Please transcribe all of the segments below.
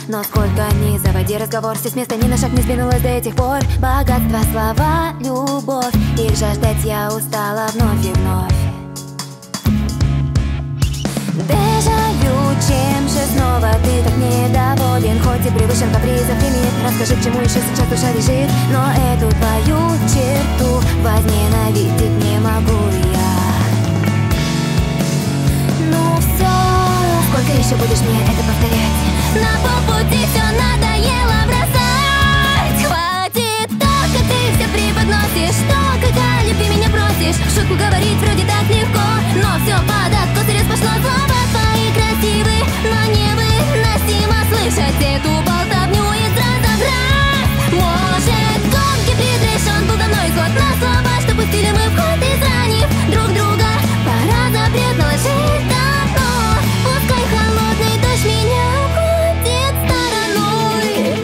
Но сколько ни заводи разговор, все с места ни на шаг не сдвинулась до этих пор. Богатство, слова, любовь, их жаждать я устала вновь и вновь. Дежавю, чем же снова ты так недоволен? Хоть и превышен капризов лимит. Расскажи, к чему еще сейчас душа лежит. Но эту твою черту возненавидеть не могу я. Ну все, сколько еще будешь мне это повторять? На полпути все надоело бросать. Хватит, только ты все преподносишь. Только любви меня просишь. В шутку говорить вроде так легко, но все под откос и распошло. Слова твои красивые, но невыносимо слышать эту болтовню из раза в раз. Может, гонки предрешен был давно исход. На слова, что пустили мы в ход, изранив друг друга. Пора запрет наложить давно. Пускай холодный дождь меня обходит стороной.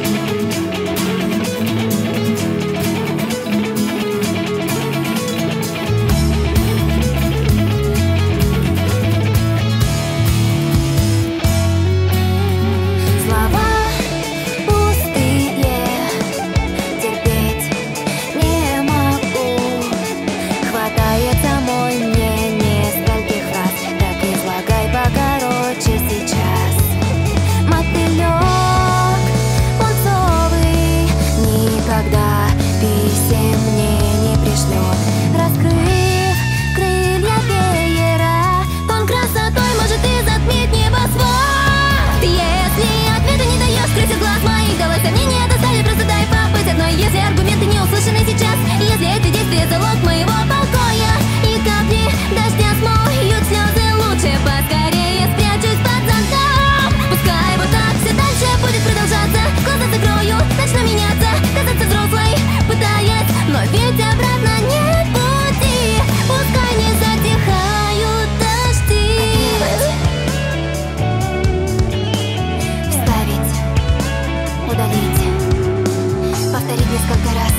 Слова пустые, терпеть не могу. Хватает самой мне нескольких фраз. Так излагай покороче сейчас. Мотылёк пунцовый никогда писем мне не пришлет. Раскрыв крылья веера, тон красотой может и затмить небосвод. Если ответа не даешь, крыся глаз моих, давай сомнения достали, просто дай побыть одной. Если аргументы не услышаны сейчас, если это действие залог моего покоя, и капли дождя смоют слезы, лучше поскорее спрячусь под зонтом. Пускай вот так все дальше будет продолжаться. Глаза закрою, начну меняться, казаться взрослой, пытаясь, но ведь обратно нет пути. Пускай не затихают дожди. Вставить, удалить, повторить несколько раз.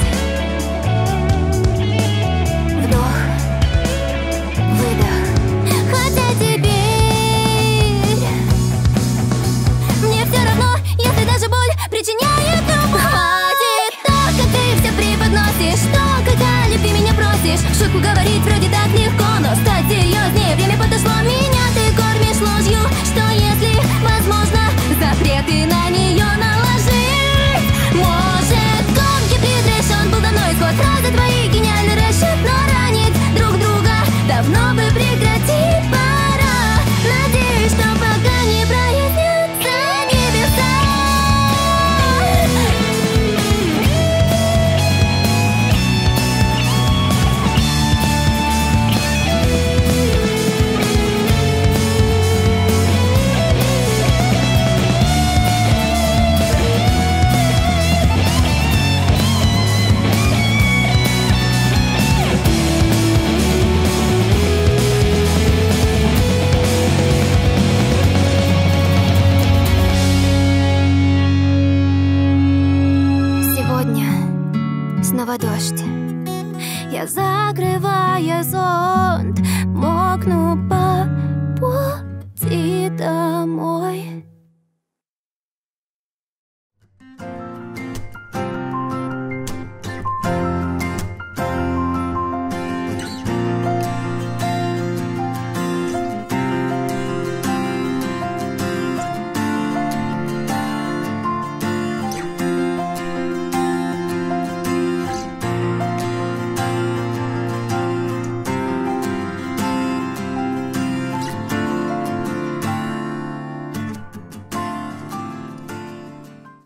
Вдох, выдох. Хотя теперь мне все равно, если даже боль причиняет любовь. Хватит, только ты все преподносишь. Только любви меня просишь. В шутку говорить вроде так легко, но стать серьезнее время подошло. Меня ты кормишь ложью, что если возможно запреты на нее наложить. Может, гонки предрешен был давно исход. Фразы твои гениальный расчет, но ранить друг друга давно бы прекратить пора. Надеюсь, что пока не прояснятся небеса. Сегодня снова дождь. Я, закрывая зонт, мокну по